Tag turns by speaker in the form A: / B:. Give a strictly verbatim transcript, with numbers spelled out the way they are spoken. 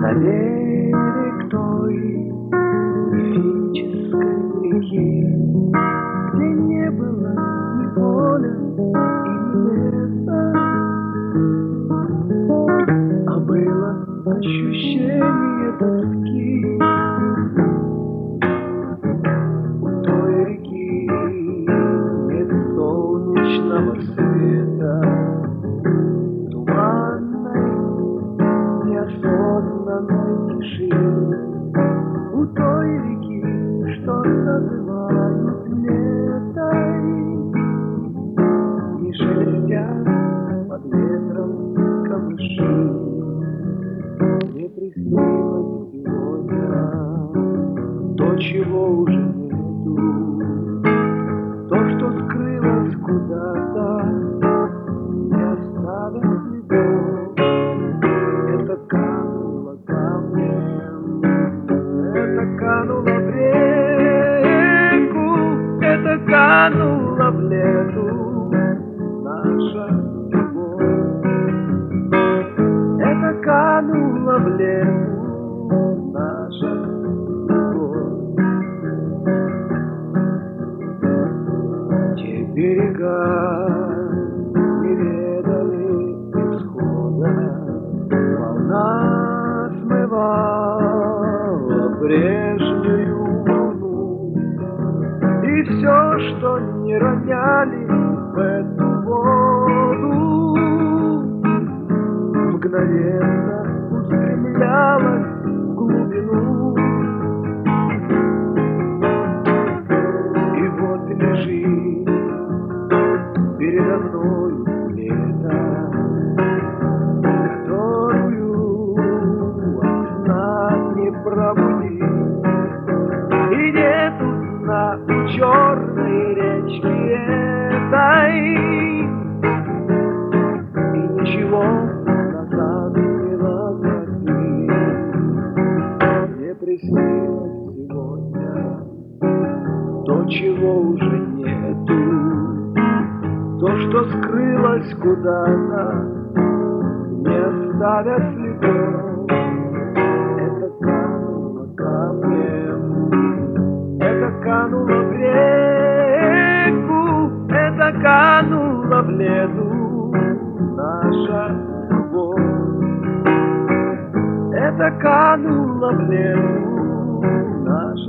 A: На берег той мифической реки, где не было ни поля и ни леса, а было ощущение тоски. У той реки нет солнечного света, туманной, неосознанной тишины. У той реки, что называют летой, не шелестят под ветром камыши. Мне приснилось сегодня то, чего уже нету, то, что скрылось куда-то, не оставя следов. Это кануло камнем, это кануло в реку, это кануло в лету наша любовь. Это кануло в лету наша любовь. Те берега не ведали исхода, волна смывала прежнюю волну, и все, что не роняли в эту воду, мгновенно устремлялась в глубину. И вот лежит передо мною лето, которую от сна не пробудить. И нету сна у черной речки этой, и ничего назад не возвратить. Мне приснилось сегодня то, чего уже нету, то, что скрылось куда-то, не оставя следов. Это кануло камнем, это кануло в реку, это кануло в лету наша любовь. Это кануло в лету наша